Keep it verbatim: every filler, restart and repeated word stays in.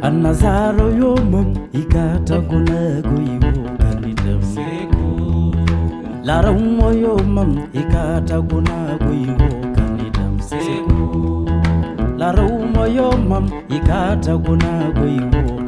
Anazaro yomum ikata kuna goyo kanidam Lara umo yomum ikata kuna goyo kanidam Lara umo yomum ikata kuna goyo